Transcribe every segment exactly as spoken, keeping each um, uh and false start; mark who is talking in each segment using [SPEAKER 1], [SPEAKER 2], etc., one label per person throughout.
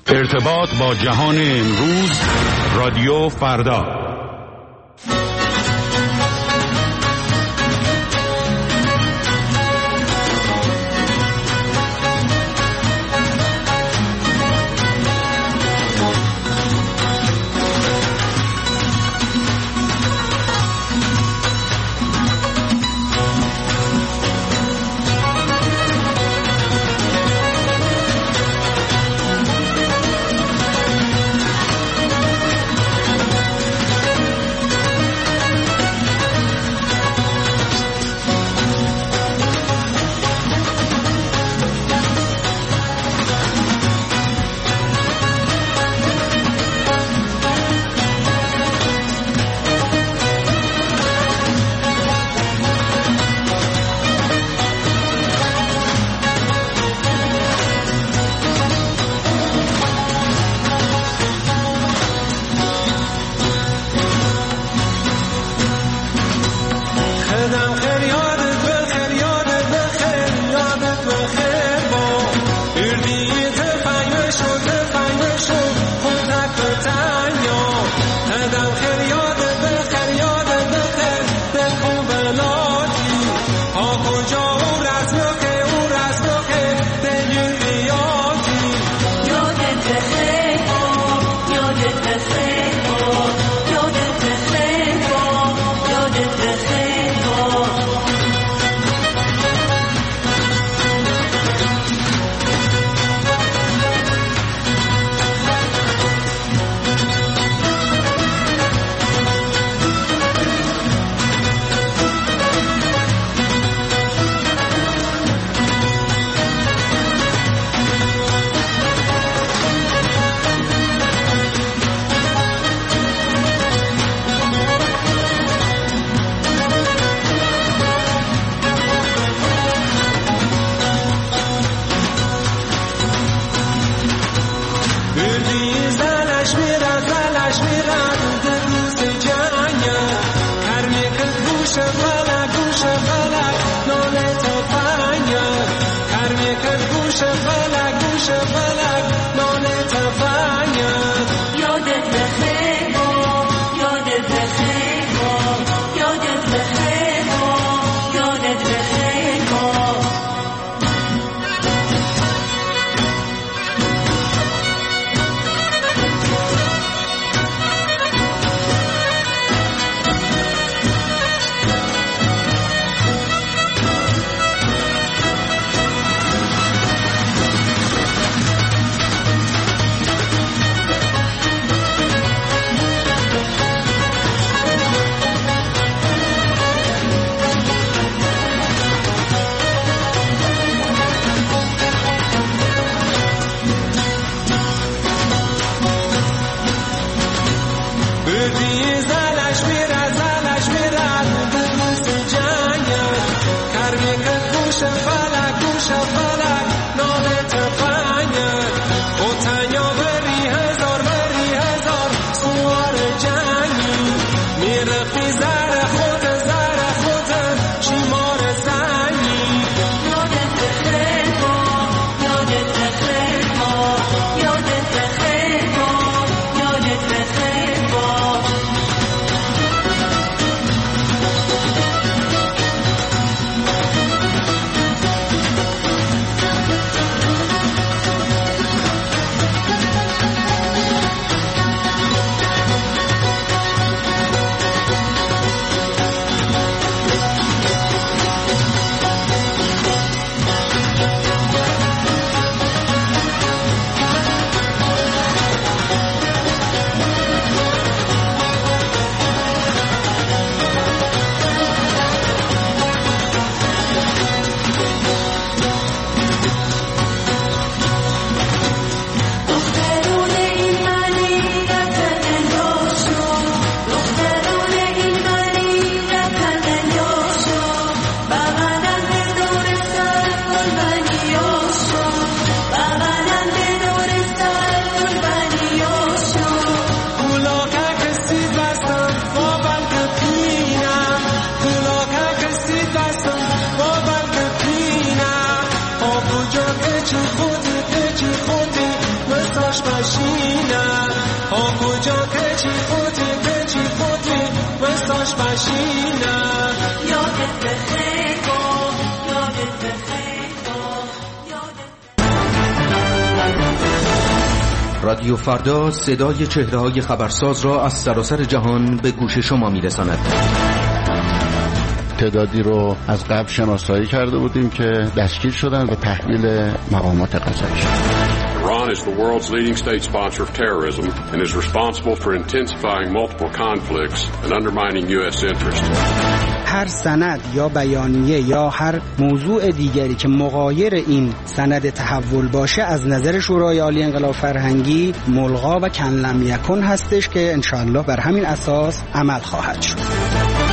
[SPEAKER 1] ارتباط با جهان امروز، رادیو فردا.
[SPEAKER 2] آشپزینه ها کجا کچی خودی کچی خودی وست آشپزینه یادت بخیر با یادت بخیر با.
[SPEAKER 3] رادیو فردا صدای چهره‌های خبرساز را از سراسر جهان به گوش شما می‌رساند.
[SPEAKER 4] تعدادی رو از قبل شناسایی کرده بودیم که دستگیر شدن و تحویل مقامات قضایی شدن.
[SPEAKER 1] Iran is the world's leading state sponsor of terrorism and is responsible for intensifying multiple conflicts and undermining U S interests.
[SPEAKER 5] هر سند یا بیانیه یا هر موضوع دیگری که مغایر این سند تحول باشه از نظر شورای عالی انقلاب فرهنگی ملغا و کن لم یکن هستش که انشاءالله بر همین اساس عمل خواهد شد.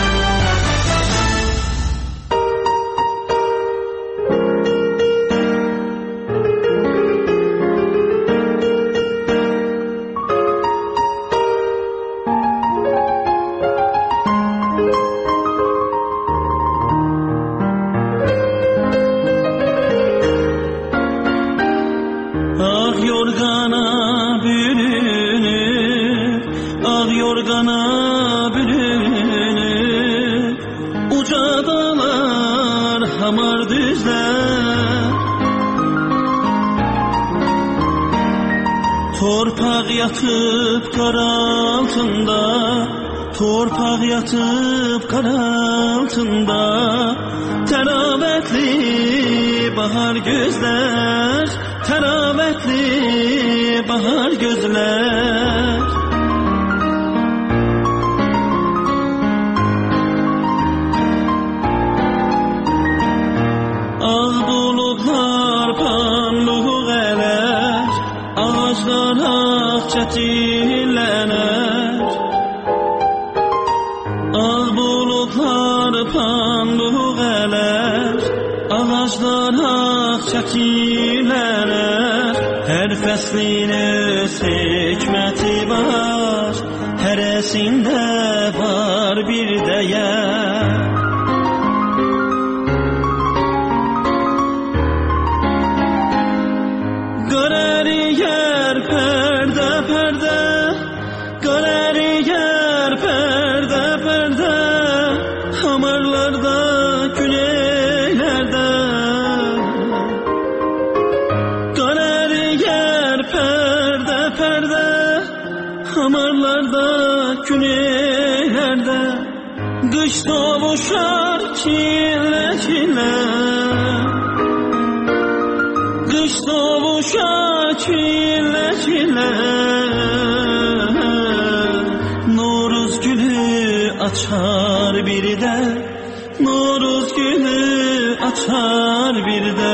[SPEAKER 6] Torpaq yatıb qar altında, torpaq yatıb qar altında, təravətli bahar gözlər, təravətli bahar gözlər. Ağ buludlar panluq ələr, ağaclar ağ çətilənər. Ağ buludlar panluq ələr, ağaclar ağ çətilənər. Hər fəslin öz hikməti var, hərəsində var bir dəyər. Qış doğuşar çile çile, qış doğuşar çile çile. Noruz gülü açar bir de, Noruz gülü açar bir de.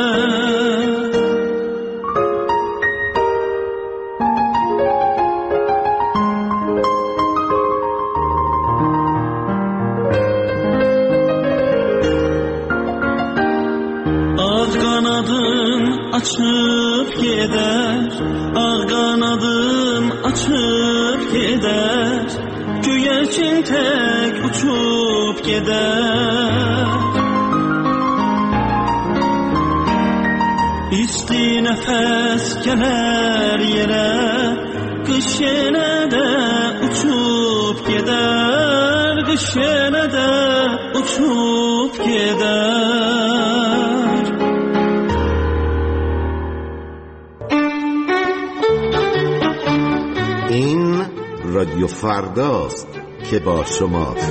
[SPEAKER 6] Açıp gider, ağ qanadın açıp gider, göyərçin tək uçup gider. İsti nəfəs gələr yerə, qış yenə də uçup gider, qış yenə də uçup gider.
[SPEAKER 7] این رادیو فرداست که با شماست.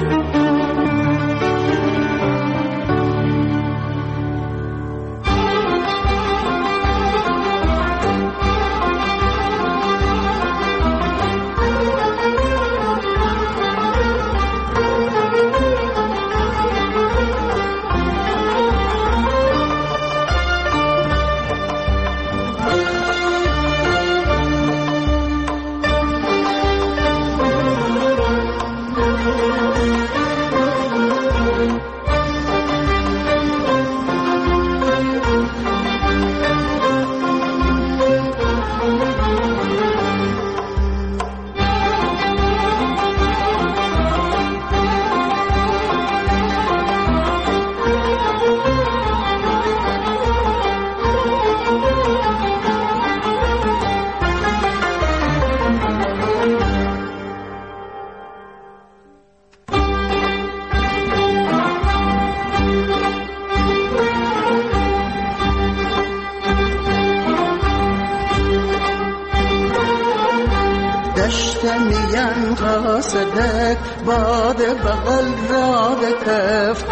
[SPEAKER 8] مین قاصدک باد بغل را بکفت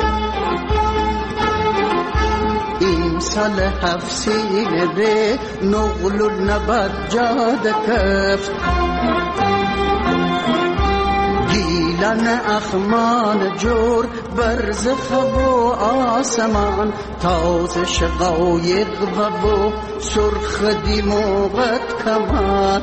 [SPEAKER 8] این سال هفسینه ره نغل و نبد جاد کفت گیلن اخمان جور برز خب و آسمان تاز شقایق و بو سرخ دی موقت کمان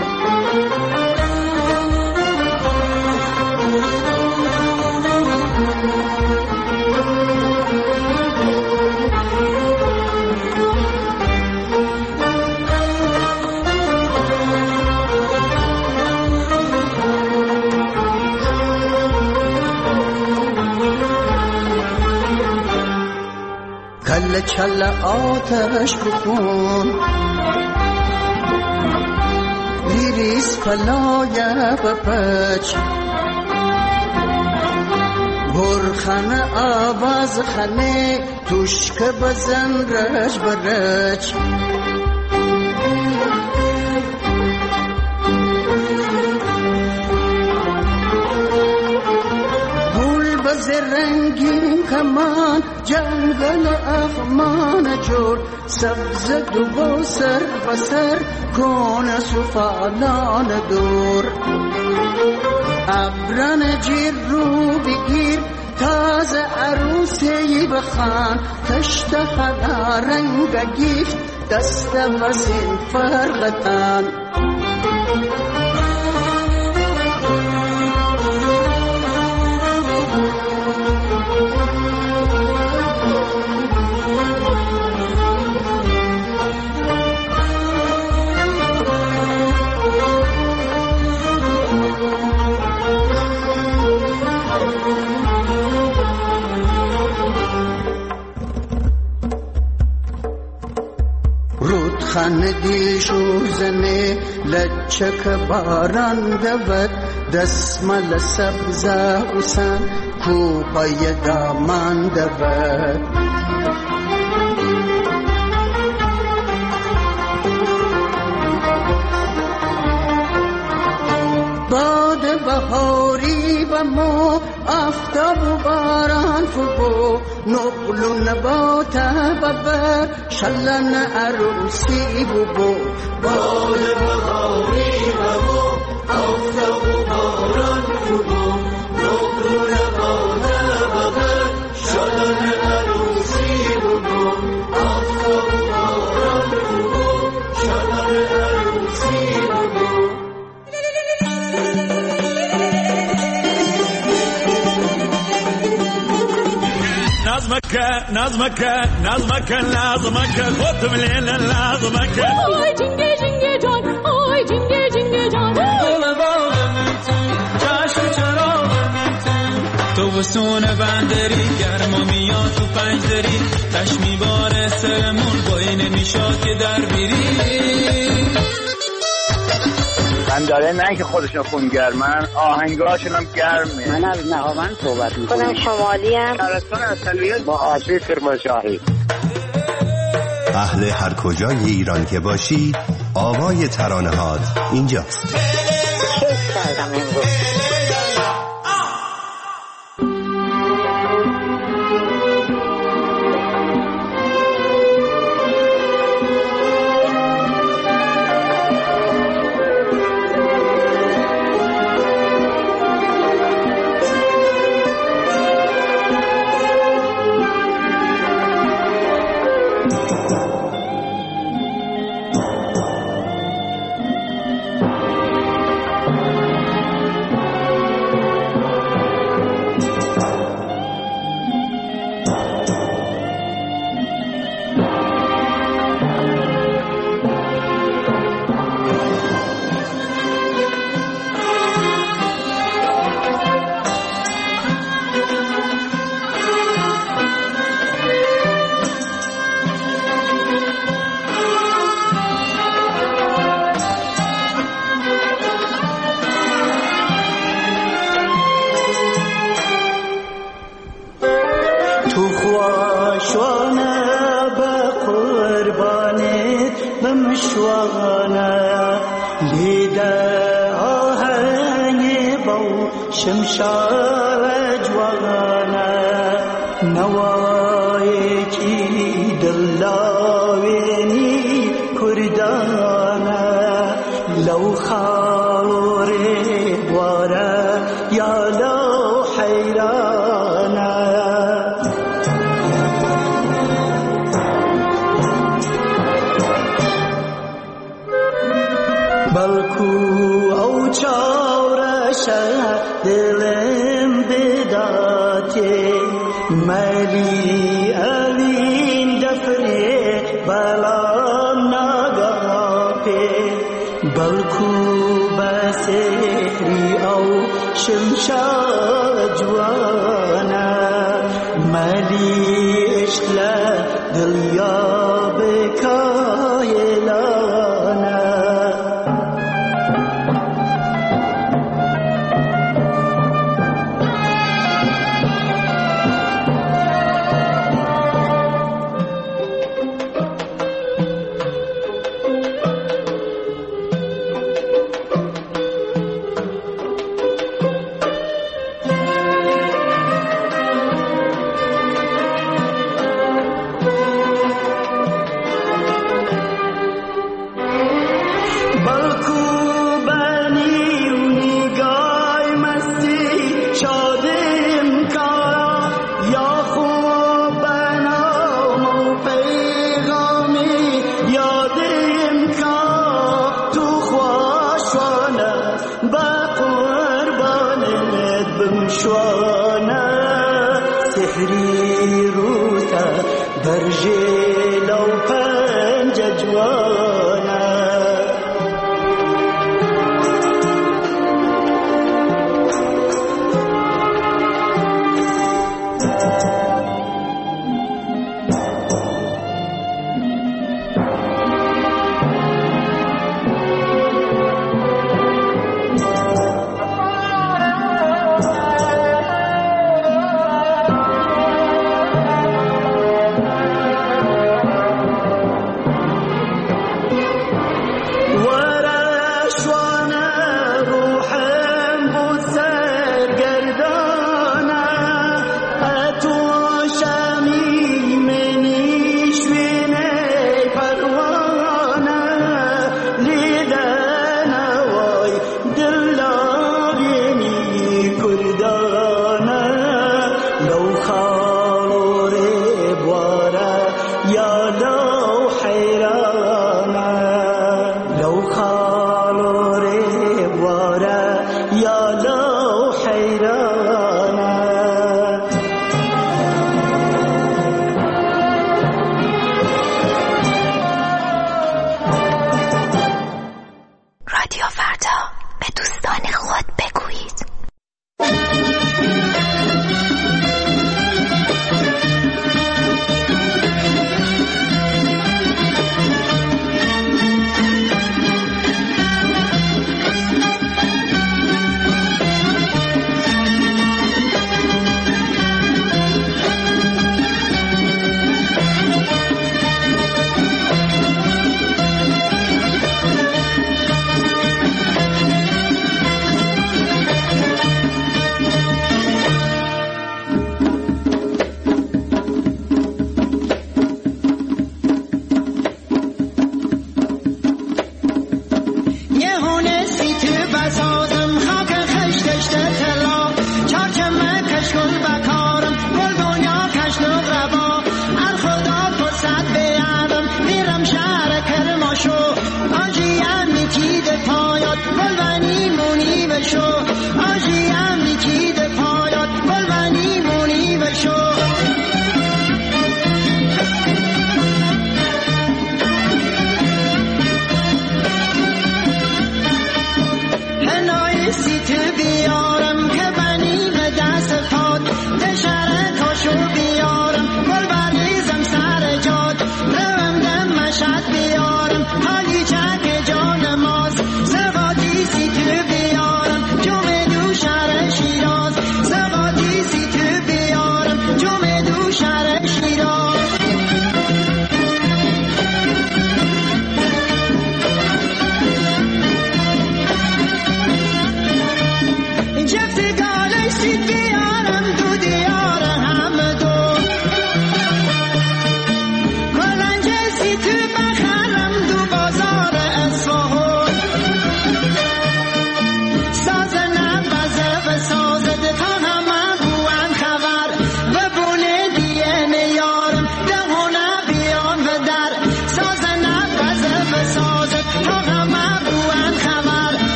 [SPEAKER 8] کل چل آتش بخون لیریس پلایه بپچ برخن آواز خنه توشک بزن رش برچ رنگین کمان جنگل اخمان جور سبز دو سر بسر کون سفالان دور ابران جیر رو بگیر تازه عروسی بخان تشت خدا رنگ گیفت دست وزین فرغتان خندی شوزنه لچک باران دود دسمال سبزه حسن کوپای دامان دود باد بهاری و مو آفتاب و باران فبو نقل و نبات ببر شلن عروسی ببو باد بهاری و مو آفتاب و باران فبو نقل و نبات ببر شلن عروسی ببو آفتاب و باران فبو شلن عروسی ببو
[SPEAKER 6] نظمك نظمك نظمك لازمك خد مليل لازمك
[SPEAKER 2] اوي جنگه جنگه جان اوي جنگه جنگه جان دل باغم تو چشم چراغم تو وسون بندری گرما میاد تو پنجدری تش میباره سرمون با این نشاط که در بیری
[SPEAKER 9] من داره نه که خودشون خونگرمن آهنگاشون هم گرمه.
[SPEAKER 10] من از نهاوند صحبت میکنم. خودم شمالی هم
[SPEAKER 9] شهرستان اصلیت با آسیب کرمانشاهی.
[SPEAKER 11] اهل هر کجای ایران که باشی آوای ترانه‌هات اینجاست.
[SPEAKER 10] کیف کردم امروز.
[SPEAKER 8] بمشوانا لیده آهن
[SPEAKER 2] شمشاد جوانا نوای کی دلاوینی کردانا لو خاوری بوارا یا لو حیرانا بلکو او چاورشه دلم بداته مالی اوین دفره بلام نگاپه بلکو بسری او شمشاد جوانا مالی عشق دلیا بکایلانا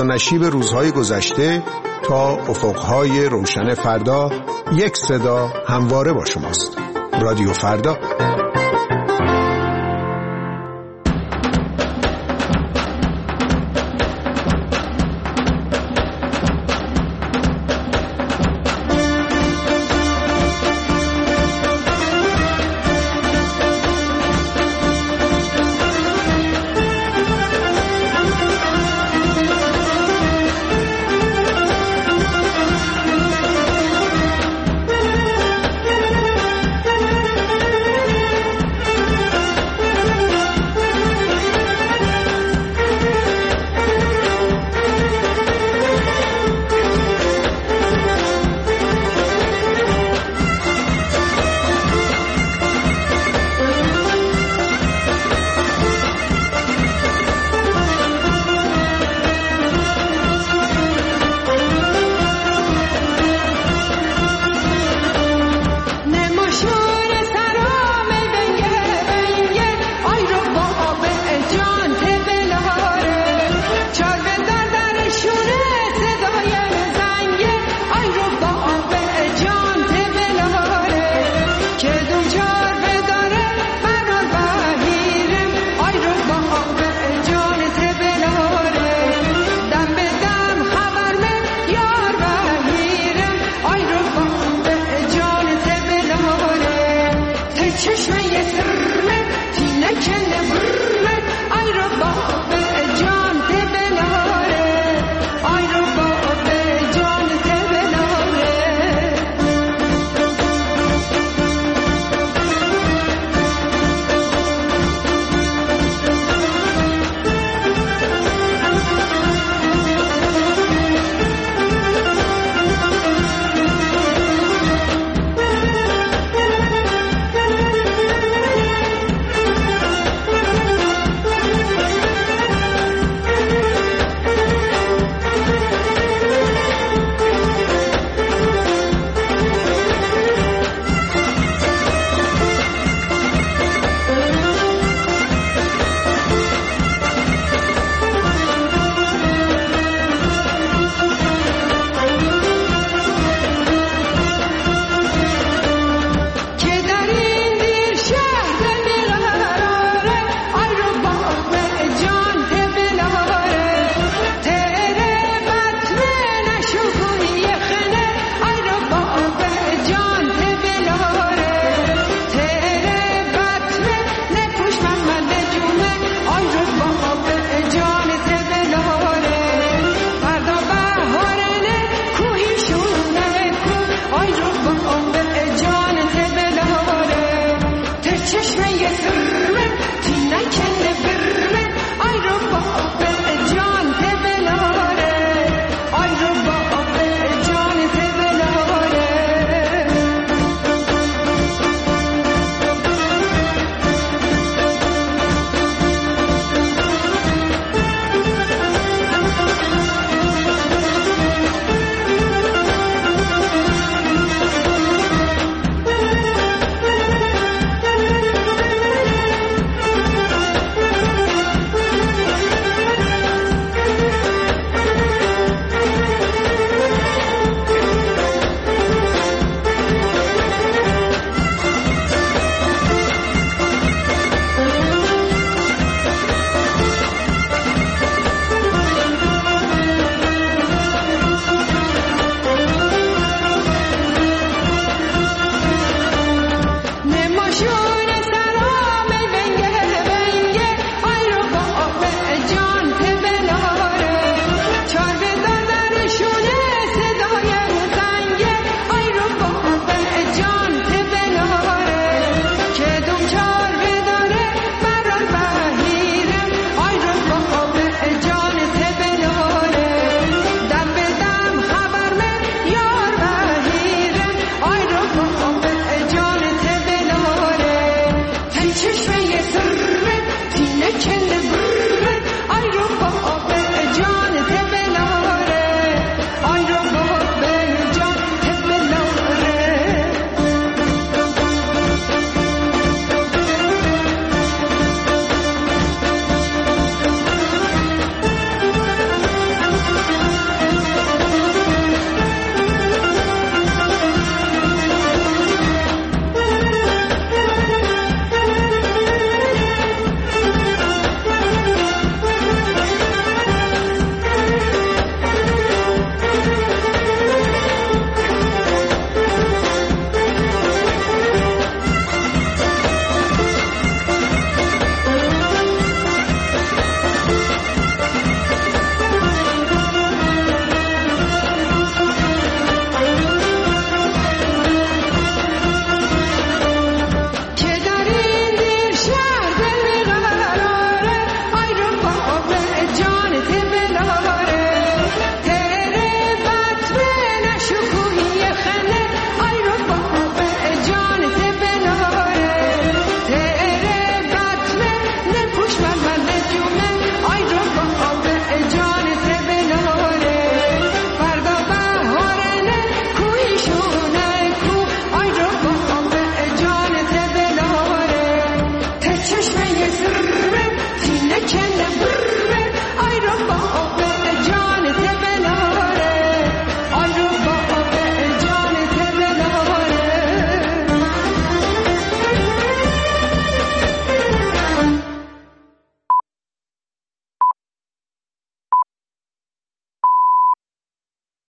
[SPEAKER 12] نشیب روزهای گذشته تا افقهای روشن فردا، یک صدا همواره با شماست. رادیو فردا.